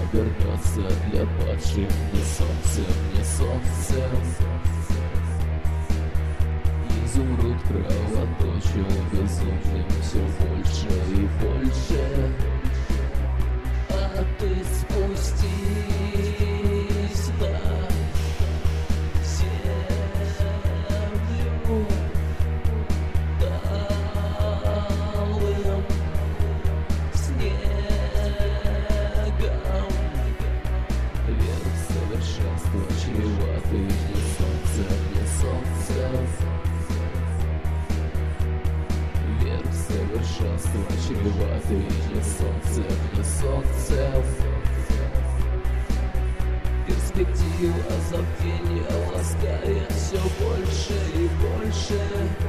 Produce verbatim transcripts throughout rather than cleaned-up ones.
вернется для падших не солнцем, не солнцем. Изумруд кровоточил безумным все больше и больше. А ты спустись на землю талым снегом. Вера в совершенство чреватый не солнцем, не солнцем. Вера в совершенство чреватый не солнцем, не солнцем. Перспектива забвения ласкает все больше и больше.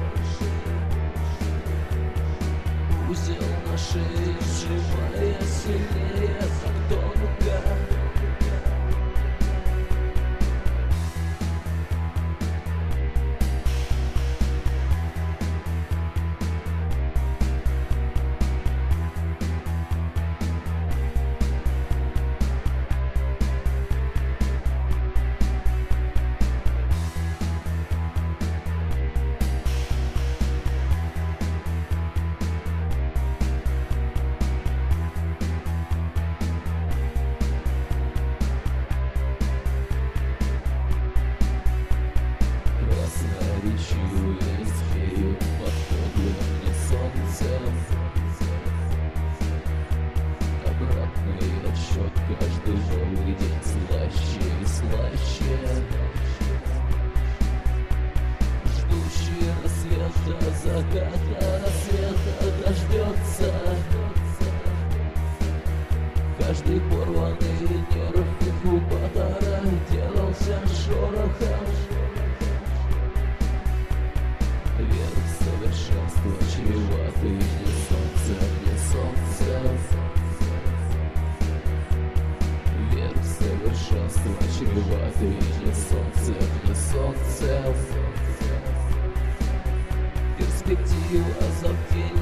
Узел на шее сжимая сильнее, так тонко. Красноречивые змеи под подлым не солнцем. Обратный отсчет, каждый новый день слаще и слаще. Ждущий рассвета, заката, рассвета дождется. Каждый порванный нерв инкубатора делался шорохом. Вера в совершенство чреватый не солнцем, не солнцем. Вера в совершенство чреватый не солнцем, не солнцем. Перспектива забвения